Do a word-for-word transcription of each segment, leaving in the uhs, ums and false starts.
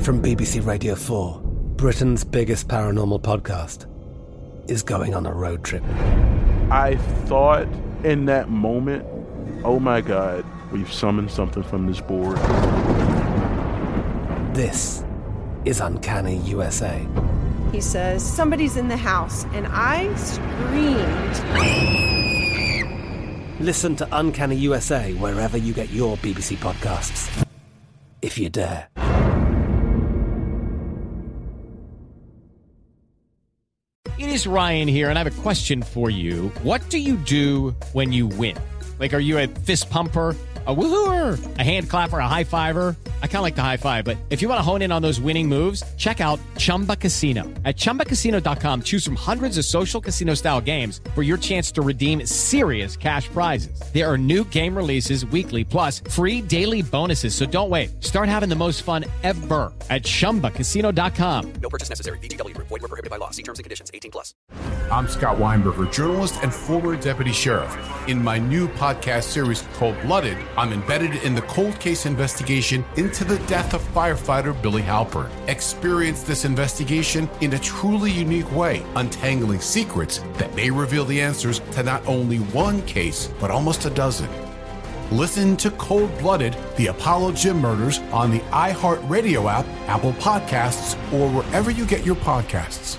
From B B C Radio four, Britain's biggest paranormal podcast is going on a road trip. I thought in that moment, oh my God, we've summoned something from this board. This is Uncanny U S A. He says, somebody's in the house, and I screamed. Listen to Uncanny U S A wherever you get your B B C podcasts, if you dare. It is Ryan here, and I have a question for you. What do you do when you win? Like, are you a fist pumper, a woo-hooer, a hand clapper, a high-fiver? I kind of like the high-five, but if you want to hone in on those winning moves, check out Chumba Casino. At Chumba Casino dot com, choose from hundreds of social casino-style games for your chance to redeem serious cash prizes. There are new game releases weekly, plus free daily bonuses, so don't wait. Start having the most fun ever at Chumba Casino dot com. No purchase necessary. V G W. Void where prohibited by law. See terms and conditions. eighteen plus. I'm Scott Weinberger, journalist and former deputy sheriff. In my new podcast series, Cold Blooded, I'm embedded in the cold case investigation into the death of firefighter Billy Halpern. Experience this investigation in a truly unique way, untangling secrets that may reveal the answers to not only one case, but almost a dozen. Listen to Cold Blooded, the Apollo Gym Murders on the iHeartRadio app, Apple Podcasts, or wherever you get your podcasts.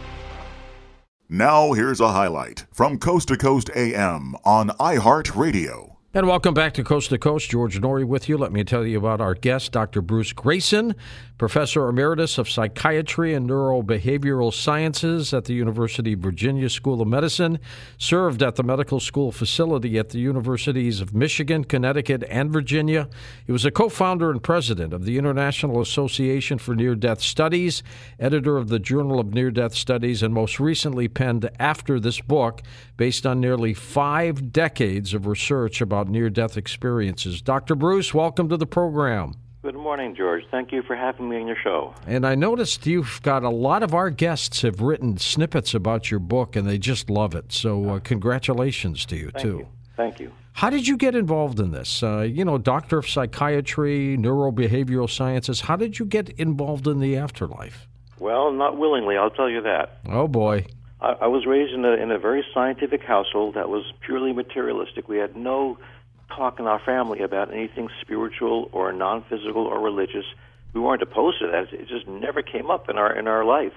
Now here's a highlight from Coast to Coast A M on iHeartRadio. And welcome back to Coast to Coast. George Norrie with you. Let me tell you about our guest, Doctor Bruce Greyson, Professor Emeritus of Psychiatry and Neurobehavioral Sciences at the University of Virginia School of Medicine, served at the medical school facility at the Universities of Michigan, Connecticut, and Virginia. He was a co-founder and president of the International Association for Near-Death Studies, editor of the Journal of Near-Death Studies, and most recently penned After This Book, based on nearly five decades of research about near-death experiences. Doctor Bruce, welcome to the program. Good morning, George. Thank you for having me on your show. And I noticed you've got a lot of our guests have written snippets about your book, and they just love it. So uh, congratulations to you, Thank too. You. Thank you. How did you get involved in this? Uh, you know, doctor of psychiatry, neurobehavioral sciences. How did you get involved in the afterlife? Well, not willingly, I'll tell you that. Oh, boy. I, I was raised in a, in a very scientific household that was purely materialistic. We had no talk in our family about anything spiritual or non-physical or religious. We weren't opposed to that. It just never came up in our in our lives.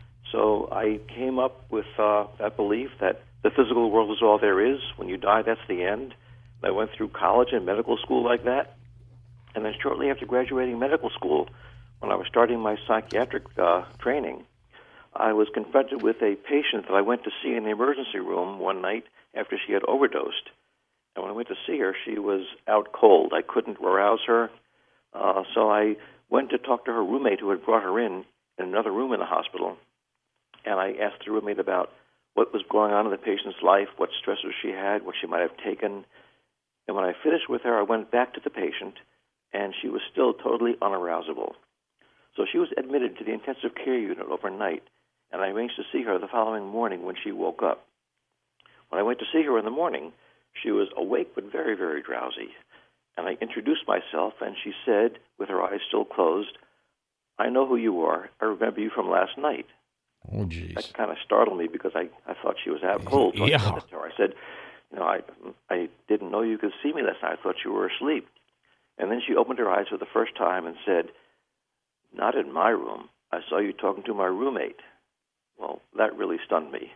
So I came up with uh, that belief that the physical world is all there is. When you die, that's the end. I went through college and medical school like that. And then shortly after graduating medical school, when I was starting my psychiatric uh, training, I was confronted with a patient that I went to see in the emergency room one night after she had overdosed. And when I went to see her, she was out cold. I couldn't arouse her. Uh, so I went to talk to her roommate who had brought her in in another room in the hospital. And I asked the roommate about what was going on in the patient's life, what stressors she had, what she might have taken. And when I finished with her, I went back to the patient, and she was still totally unarousable. So she was admitted to the intensive care unit overnight, and I arranged to see her the following morning when she woke up. When I went to see her in the morning, she was awake but very, very drowsy. And I introduced myself, and she said, with her eyes still closed, "I know who you are. I remember you from last night." Oh, geez. That kind of startled me because I, I thought she was out cold. So yeah. I said to her, I said, you know, I, I didn't know you could see me last night. I thought you were asleep. And then she opened her eyes for the first time and said, "Not in my room. I saw you talking to my roommate." Well, that really stunned me.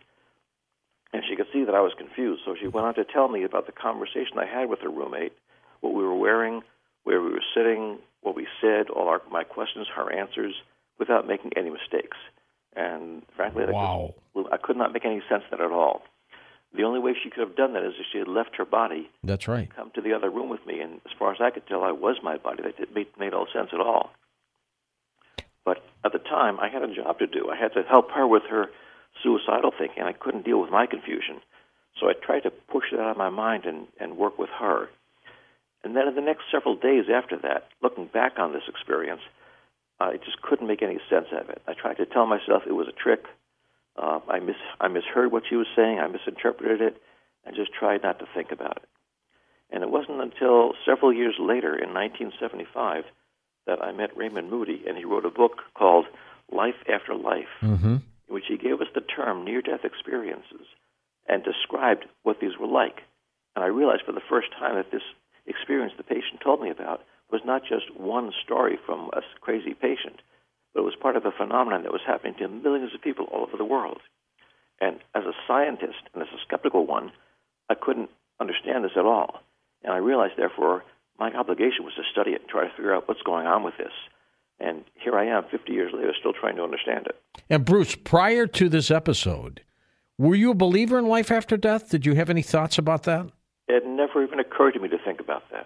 And she could see that I was confused, so she went on to tell me about the conversation I had with her roommate, what we were wearing, where we were sitting, what we said, all our, my questions, her answers, without making any mistakes. And frankly, wow. I, could, I could not make any sense of that at all. The only way she could have done that is if she had left her body. That's right. Come to the other room with me, and as far as I could tell, I was my body. That made, made no sense at all. But at the time, I had a job to do. I had to help her with her suicidal thinking. I couldn't deal with my confusion. So I tried to push it out of my mind and, and work with her. And then in the next several days after that, looking back on this experience, I just couldn't make any sense of it. I tried to tell myself it was a trick. Uh, I, mis- I misheard what she was saying. I misinterpreted it and just tried not to think about it. And it wasn't until several years later, in nineteen seventy-five, that I met Raymond Moody, and he wrote a book called Life After Life, Mm-hmm. in which he gave us the term near-death experiences and described what these were like. And I realized for the first time that this experience the patient told me about was not just one story from a crazy patient, but it was part of a phenomenon that was happening to millions of people all over the world. And as a scientist, and as a skeptical one, I couldn't understand this at all. And I realized, therefore, my obligation was to study it and try to figure out what's going on with this. And here I am, fifty years later, still trying to understand it. And Bruce, prior to this episode, were you a believer in life after death? Did you have any thoughts about that? It never even occurred to me to think about that.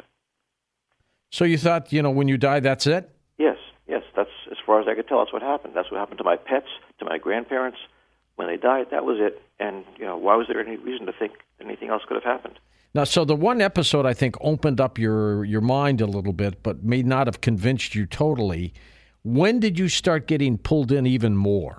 So you thought, you know, when you die, that's it? Yes, yes. That's as far as I could tell. That's what happened. That's what happened to my pets, to my grandparents. When they died, that was it. And, you know, why was there any reason to think anything else could have happened? Now, so the one episode, I think, opened up your, your mind a little bit, but may not have convinced you totally. When did you start getting pulled in even more?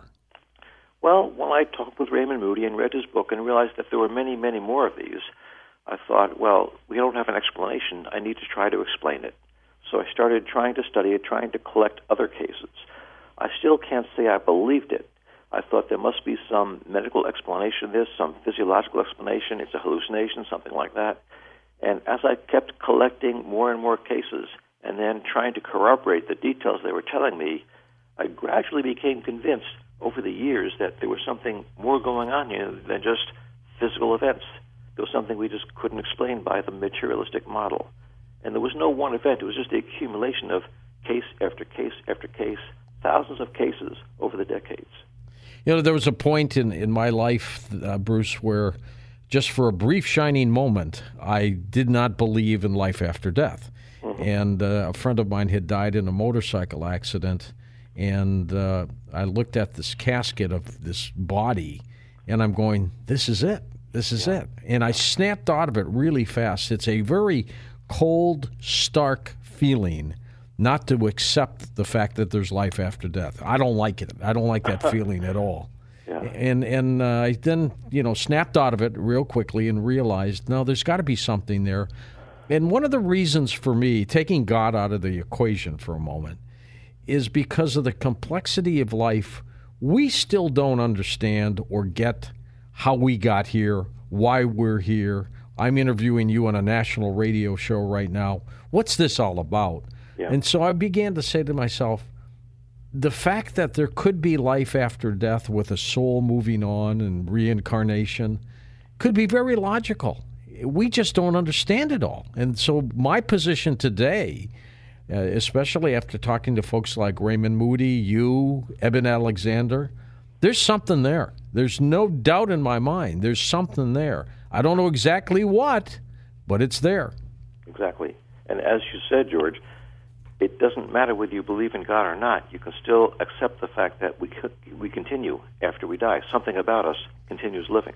Well, when I talked with Raymond Moody and read his book and realized that there were many, many more of these, I thought, well, we don't have an explanation. I need to try to explain it. So I started trying to study it, trying to collect other cases. I still can't say I believed it. I thought there must be some medical explanation of this, some physiological explanation. It's a hallucination, something like that. And as I kept collecting more and more cases and then trying to corroborate the details they were telling me, I gradually became convinced over the years that there was something more going on here than just physical events. There was something we just couldn't explain by the materialistic model. And there was no one event. It was just the accumulation of case after case after case, thousands of cases over the decades. You know, there was a point in, in my life, uh, Bruce, where just for a brief shining moment, I did not believe in life after death. Mm-hmm. And uh, a friend of mine had died in a motorcycle accident, and uh, I looked at this casket of this body, and I'm going, this is it. This is yeah. it. And I snapped out of it really fast. It's a very cold, stark feeling not to accept the fact that there's life after death. I don't like it. I don't like that feeling at all. Yeah. And and uh, I then, you know, snapped out of it real quickly and realized, no, there's got to be something there. And one of the reasons for me, taking God out of the equation for a moment, is because of the complexity of life. We still don't understand or get how we got here, why we're here. I'm interviewing you on a national radio show right now. What's this all about? Yeah. And so I began to say to myself, the fact that there could be life after death with a soul moving on and reincarnation could be very logical. We just don't understand it all. And so my position today, uh, especially after talking to folks like Raymond Moody, you, Eben Alexander, there's something there. There's no doubt in my mind. There's something there. I don't know exactly what, but it's there. Exactly. And as you said, George, it doesn't matter whether you believe in God or not. You can still accept the fact that we we continue after we die. Something about us continues living.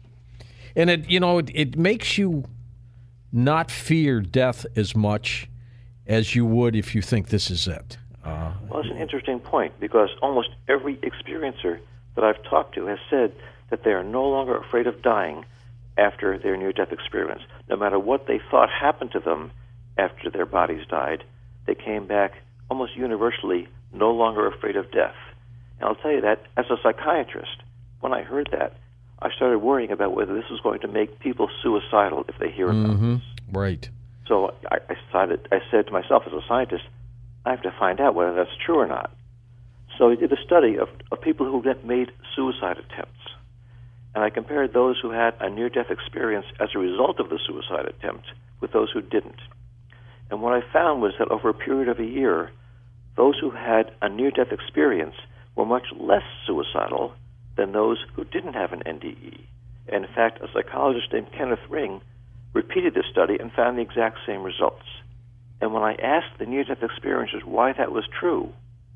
And it, you know, it, it makes you not fear death as much as you would if you think this is it. Uh, well, it's an interesting point, because almost every experiencer that I've talked to has said that they are no longer afraid of dying after their near-death experience. No matter what they thought happened to them after their bodies died, they came back almost universally no longer afraid of death. And I'll tell you that as a psychiatrist, when I heard that, I started worrying about whether this was going to make people suicidal if they hear about mm-hmm. this. Right. So I, I decided, I said to myself as a scientist, I have to find out whether that's true or not. So I did a study of, of people who had made suicide attempts. And I compared those who had a near-death experience as a result of the suicide attempt with those who didn't. And what I found was that over a period of a year, those who had a near-death experience were much less suicidal than those who didn't have an N D E. And in fact, a psychologist named Kenneth Ring repeated this study and found the exact same results. And when I asked the near-death experiencers why that was true,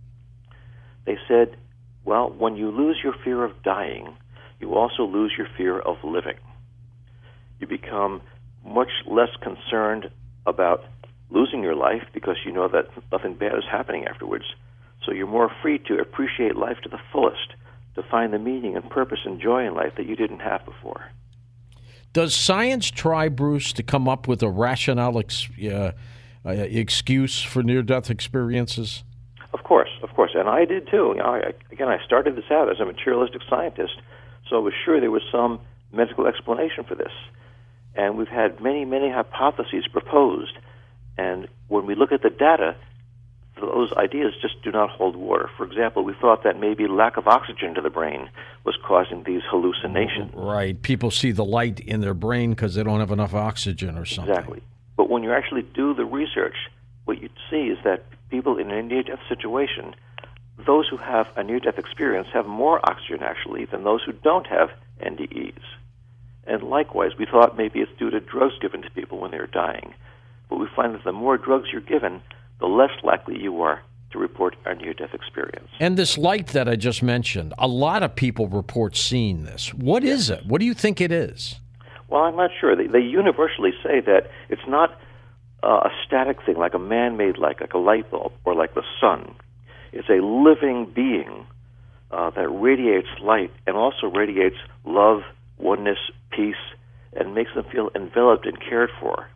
they said, well, when you lose your fear of dying, you also lose your fear of living. You become much less concerned about losing your life because you know that nothing bad is happening afterwards. So you're more free to appreciate life to the fullest, to find the meaning and purpose and joy in life that you didn't have before. Does science try, Bruce, to come up with a rationale, uh, uh, excuse for near-death experiences? Of course, of course, and I did too. You know, I, again, I started this out as a materialistic scientist, so I was sure there was some medical explanation for this. And we've had many, many hypotheses proposed, and when we look at the data, those ideas just do not hold water. For example, we thought that maybe lack of oxygen to the brain was causing these hallucinations. Right. People see the light in their brain because they don't have enough oxygen or something. Exactly. But when you actually do the research, what you see is that people in a near-death situation, those who have a near-death experience have more oxygen, actually, than those who don't have N D Es. And likewise, we thought maybe it's due to drugs given to people when they're dying. But we find that the more drugs you're given, the less likely you are to report a near-death experience. And this light that I just mentioned, a lot of people report seeing this. What is it? What do you think it is? Well, I'm not sure. They, they universally say that it's not uh, a static thing like a man-made light, like a light bulb, or like the sun. It's a living being uh, that radiates light and also radiates love, oneness, peace, and makes them feel enveloped and cared for.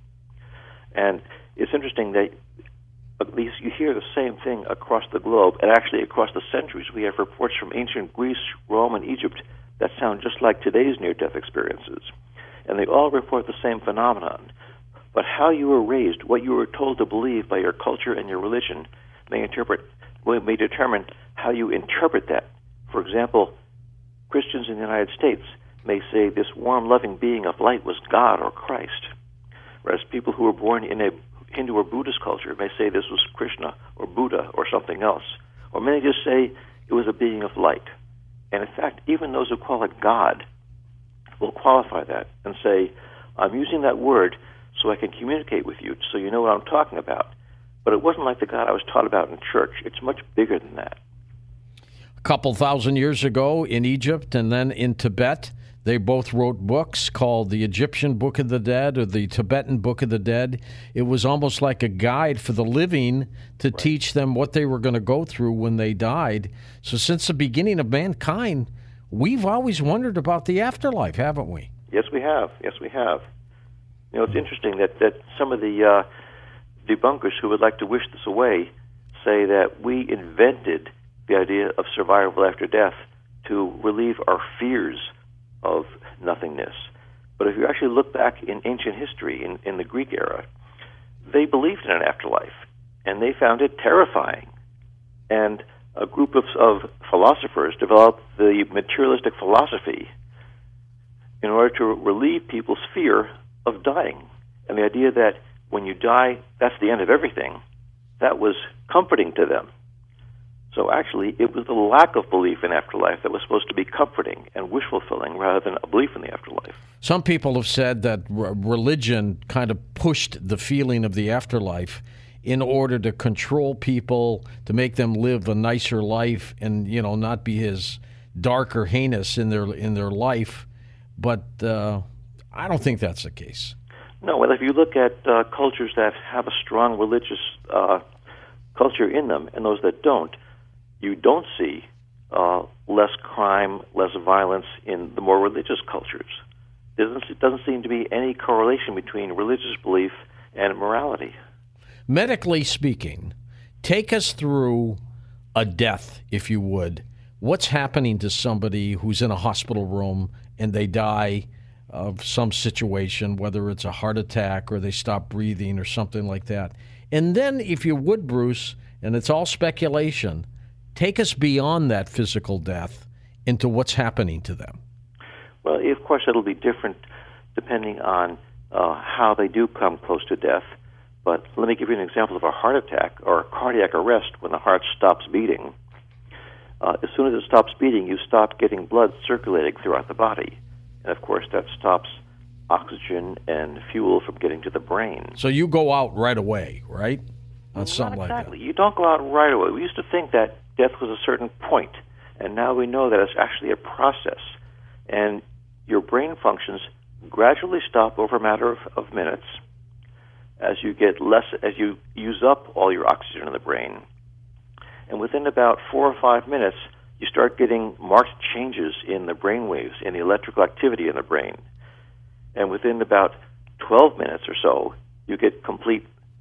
And it's interesting that at least you hear the same thing across the globe, and actually across the centuries. We have reports from ancient Greece, Rome, and Egypt that sound just like today's near-death experiences. And they all report the same phenomenon. But how you were raised, what you were told to believe by your culture and your religion, may interpret, may determine how you interpret that. For example, Christians in the United States may say this warm, loving being of light was God or Christ, whereas people who were born in a Hindu or Buddhist culture may say this was Krishna or Buddha or something else. Or many just say it was a being of light. And in fact, even those who call it God will qualify that and say, I'm using that word so I can communicate with you, so you know what I'm talking about. But it wasn't like the God I was taught about in church. It's much bigger than that. A couple thousand years ago in Egypt and then in Tibet, they both wrote books called the Egyptian Book of the Dead or the Tibetan Book of the Dead. It was almost like a guide for the living to right. teach them what they were going to go through when they died. So since the beginning of mankind, we've always wondered about the afterlife, haven't we? Yes, we have. Yes, we have. You know, it's interesting that, that some of the uh, debunkers who would like to wish this away say that we invented the idea of survival after death to relieve our fears of nothingness. But if you actually look back in ancient history, in, in the Greek era, they believed in an afterlife, and they found it terrifying. And a group of, of philosophers developed the materialistic philosophy in order to relieve people's fear of dying. And the idea that when you die, that's the end of everything, that was comforting to them. So actually, it was the lack of belief in afterlife that was supposed to be comforting and wish-fulfilling rather than a belief in the afterlife. Some people have said that r- religion kind of pushed the feeling of the afterlife in order to control people, to make them live a nicer life and, you know, not be as dark or heinous in their in their life. But uh, I don't think that's the case. No, well, if you look at uh, cultures that have a strong religious uh, culture in them and those that don't, you don't see uh, less crime, less violence in the more religious cultures. There doesn't, doesn't seem to be any correlation between religious belief and morality. Medically speaking, take us through a death, if you would. What's happening to somebody who's in a hospital room and they die of some situation, whether it's a heart attack or they stop breathing or something like that? And then, if you would, Bruce, and it's all speculation, take us beyond that physical death into what's happening to them. Well, of course, it'll be different depending on uh, how they do come close to death. But let me give you an example of a heart attack or a cardiac arrest when the heart stops beating. Uh, as soon as it stops beating, you stop getting blood circulating throughout the body. And, of course, that stops oxygen and fuel from getting to the brain. So you go out right away, right? On Not something exactly. like that. You don't go out right away. We used to think that death was a certain point, and now we know that it's actually a process. And your brain functions gradually stop over a matter of, of minutes as you get less, as you use up all your oxygen in the brain. And within about four or five minutes, you start getting marked changes in the brain waves, in the electrical activity in the brain. And within about twelve minutes or so, you get complete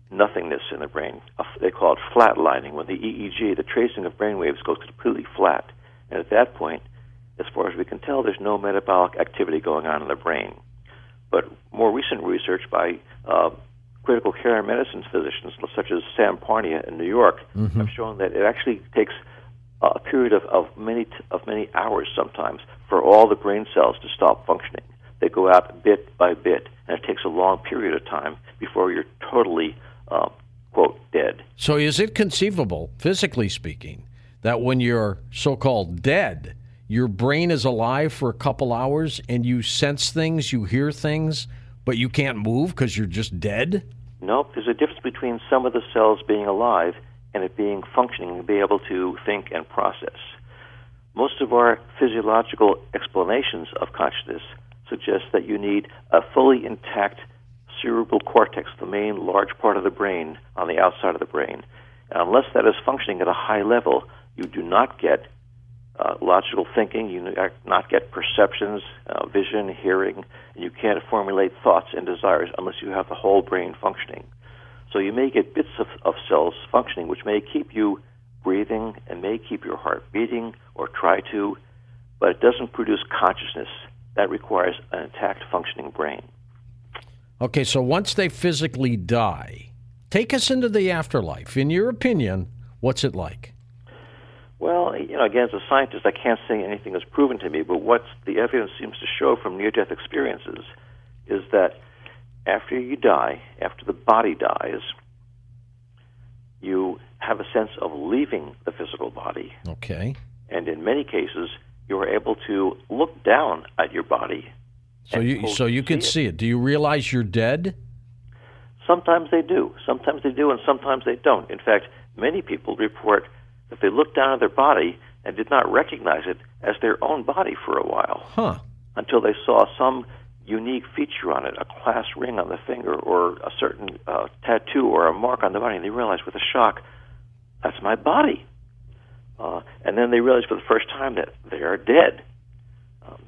nothingness in the brain. They call it flatlining, when the E E G, the tracing of brain waves, goes completely flat. And at that point, as far as we can tell, there's no metabolic activity going on in the brain. But more recent research by uh, critical care medicine physicians, such as Sam Parnia in New York, mm-hmm. have shown that it actually takes a period of, of many of many hours sometimes for all the brain cells to stop functioning. They go out bit by bit, and it takes a long period of time before you're totally, uh, quote, dead. So is it conceivable, physically speaking, that when you're so-called dead, your brain is alive for a couple hours and you sense things, you hear things, but you can't move because you're just dead? Nope. There's a difference between some of the cells being alive and it being functioning and be able to think and process. Most of our physiological explanations of consciousness suggest that you need a fully intact cerebral cortex, the main large part of the brain on the outside of the brain. And unless that is functioning at a high level, you do not get uh, logical thinking, you do not get perceptions, uh, vision, hearing, and you can't formulate thoughts and desires unless you have the whole brain functioning. So you may get bits of, of cells functioning, which may keep you breathing and may keep your heart beating or try to, but it doesn't produce consciousness. That requires an intact functioning brain. Okay, so once they physically die, take us into the afterlife. In your opinion, what's it like? Well, you know, again, as a scientist, I can't say anything is proven to me, but what the evidence seems to show from near-death experiences is that after you die, after the body dies, you have a sense of leaving the physical body. Okay. And in many cases, you are able to look down at your body. So you so you can see it. Do you realize you're dead? Sometimes they do. Sometimes they do, and sometimes they don't. In fact, many people report that they looked down at their body and did not recognize it as their own body for a while. Huh. Until they saw some unique feature on it, a class ring on the finger or a certain uh, tattoo or a mark on the body, and they realized with a shock, that's my body. Uh, and then they realize for the first time that they are dead. Um,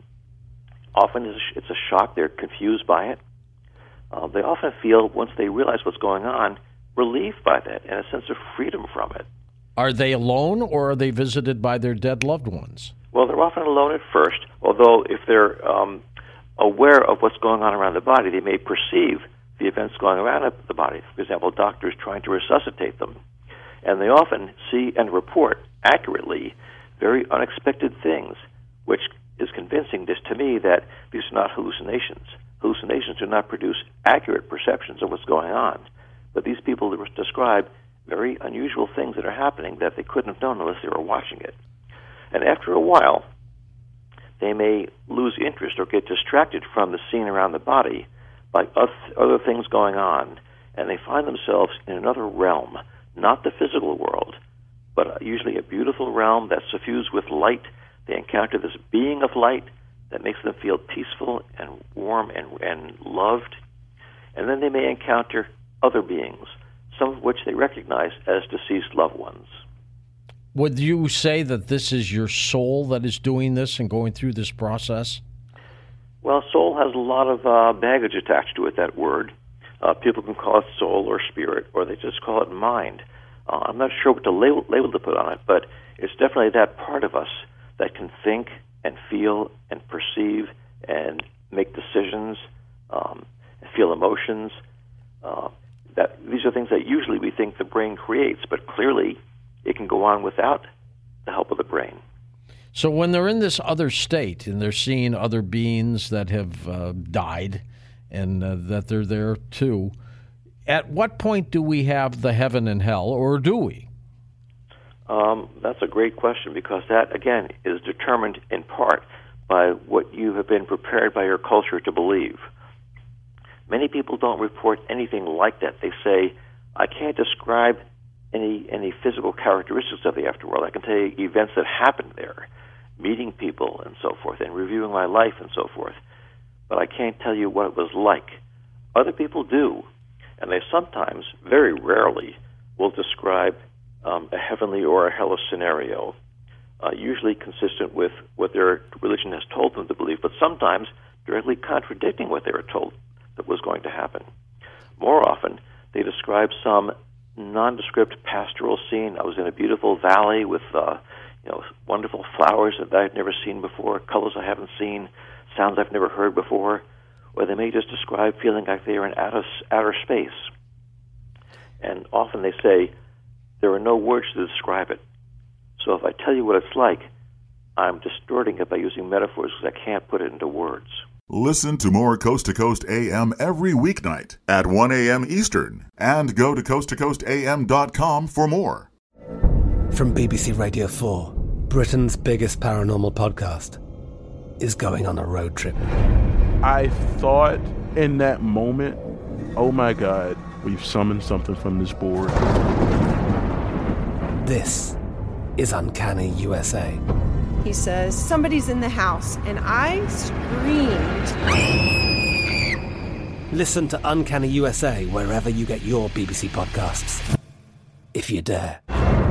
often it's a, it's a shock. They're confused by it. Uh, they often feel, once they realize what's going on, relieved by that and a sense of freedom from it. Are they alone, or are they visited by their dead loved ones? Well, they're often alone at first, although if they're um, aware of what's going on around the body, they may perceive the events going around the body. For example, doctors trying to resuscitate them. And they often see and report accurately very unexpected things, which is convincing this to me that these are not hallucinations. Hallucinations do not produce accurate perceptions of what's going on. But these people describe very unusual things that are happening that they couldn't have known unless they were watching it. And after a while, they may lose interest or get distracted from the scene around the body by other things going on, and they find themselves in another realm, not the physical world, but usually a beautiful realm that's suffused with light. They encounter this being of light that makes them feel peaceful and warm and, and loved. And then they may encounter other beings, some of which they recognize as deceased loved ones. Would you say that this is your soul that is doing this and going through this process? Well, soul has a lot of uh, baggage attached to it, that word. Uh, people can call it soul or spirit, or they just call it mind. Uh, I'm not sure what to label, label to put on it, but it's definitely that part of us that can think and feel and perceive and make decisions, um, and feel emotions. Uh, that these are things that usually we think the brain creates, but clearly it can go on without the help of the brain. So when they're in this other state and they're seeing other beings that have uh, died and uh, that they're there too, at what point do we have the heaven and hell, or do we? Um, that's a great question, because that, again, is determined in part by what you have been prepared by your culture to believe. Many people don't report anything like that. They say, I can't describe any any physical characteristics of the afterworld. I can tell you events that happened there, meeting people and so forth, and reviewing my life and so forth. But I can't tell you what it was like. Other people do, and they sometimes, very rarely, will describe um, a heavenly or a hellish scenario, uh, usually consistent with what their religion has told them to believe, but sometimes directly contradicting what they were told that was going to happen. More often, They described some nondescript pastoral scene. I was in a beautiful valley with uh, you know, wonderful flowers that I've never seen before, colors I haven't seen, sounds I've never heard before. Or they may just describe feeling like they are in outer, outer space. And often they say, there are no words to describe it. So if I tell you what it's like, I'm distorting it by using metaphors because I can't put it into words. Listen to more Coast to Coast A M every weeknight at one a.m. Eastern, and go to coast to coast a m dot com for more. From B B C Radio four, Britain's biggest paranormal podcast is going on a road trip. I thought in that moment, oh my God, we've summoned something from this board. This is Uncanny U S A. He says, somebody's in the house, and I screamed. Listen to Uncanny U S A wherever you get your B B C podcasts, if you dare.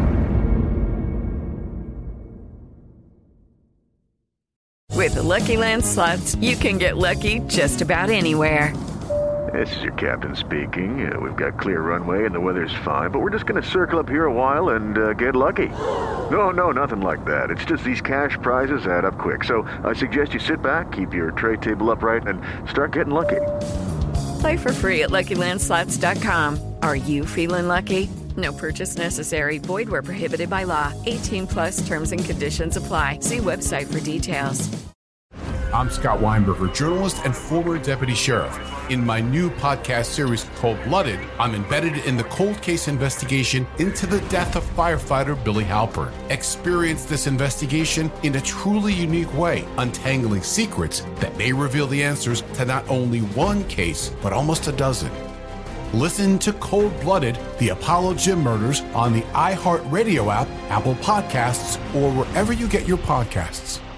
With the Lucky Land Slots, you can get lucky just about anywhere. This is your captain speaking. Uh, we've got clear runway and the weather's fine, but we're just going to circle up here a while and uh, get lucky. No, no, nothing like that. It's just these cash prizes add up quick. So I suggest you sit back, keep your tray table upright, and start getting lucky. Play for free at Lucky Land Slots dot com. Are you feeling lucky? No purchase necessary. Void where prohibited by law. eighteen plus terms and conditions apply. See website for details. I'm Scott Weinberger, journalist and former deputy sheriff. In my new podcast series called Blooded, I'm embedded in the cold case investigation into the death of firefighter Billy Halpern. Experience this investigation in a truly unique way, untangling secrets that may reveal the answers to not only one case, but almost a dozen. Listen to Cold Blooded, the Apollo Gym Murders on the iHeartRadio app, Apple Podcasts, or wherever you get your podcasts.